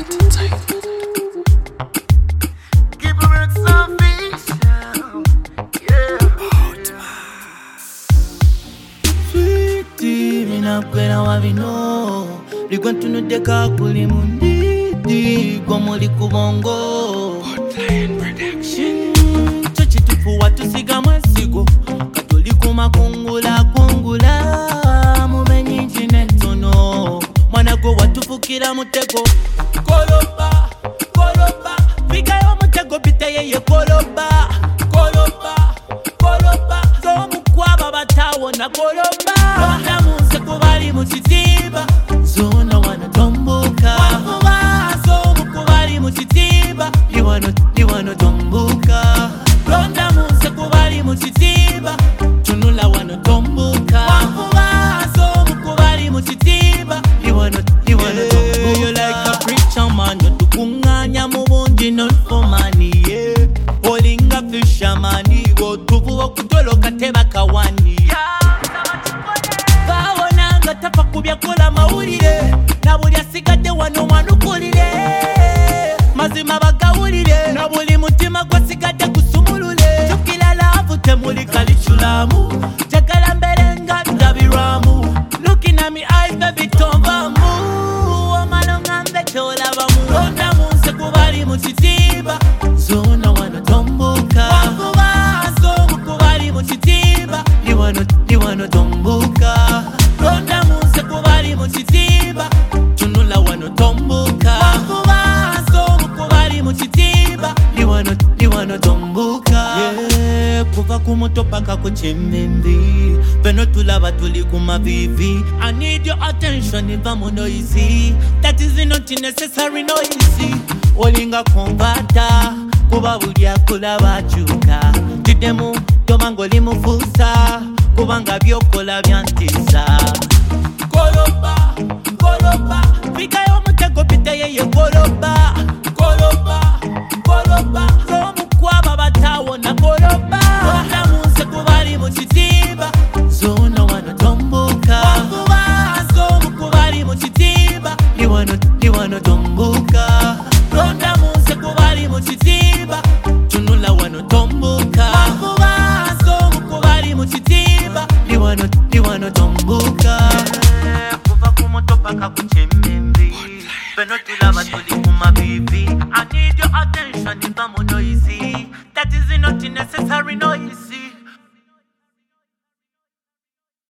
Sweetie, mina kwena wavino Ligwantu nudeka kuli mundidi Gomo likubongo Hotline Production. Chochitufu watusiga mwesigo Katoliku makungula Mubenyi jine tono Mwanago watufukira mutego Koloba Vigayo mutego bite yeye koloba Zomu kwaba batawo na koloba Londa munse kubali mutitiba Zona wanatomboka Zomu kubali mutitiba Liwano tomboka Londa munse kubali mutitiba Tunula wanotomboka Zomu kubali mutitiba Liwano tomboka You like a preacher man Tukunganya mubundi not for money yeah. Holding a fisherman Go tuvu wakutolo kateba kawani Bawonanga tapa kubya kola mawulire Nabuli asigade wano wanukulire Mazima bagawulire Nabuli mutima gwasigade kusumulule Chukila lavu temuli kalichulamu Jagala mberenga ndabiramu Looking at me eyes baby tombamu Omalonga mbetola bamu Londa munse kubali mutitiba Zona wanotomboka Zomu kubali mutitiba Liwano tomboka Londa munse kubali mutitiba Tunula wanotomboka Zomu kubali mutitiba Liwano tomboka Yeah, kuva kumuto paka kuchimimbi Peno tulaba tuli kumavivi I need your attention if I'm noisy That is not necessary noisy Olinga konvata Kuba bulya kulaba chuka Tidemu tomango limufusa Kubanga byokola byantisa Koloba Vigayo mutego bite yeye koloba Zomu kwaba batawo na koloba Londa munse kubali mutitiba Zona wanotomboka Zomu kubali mutitiba Liwano tomboka Londa munse kubali mutitiba Tunula wanotomboka Zomu kubali mutitiba Liwano tomboka Kuva kumoto paka kuchemi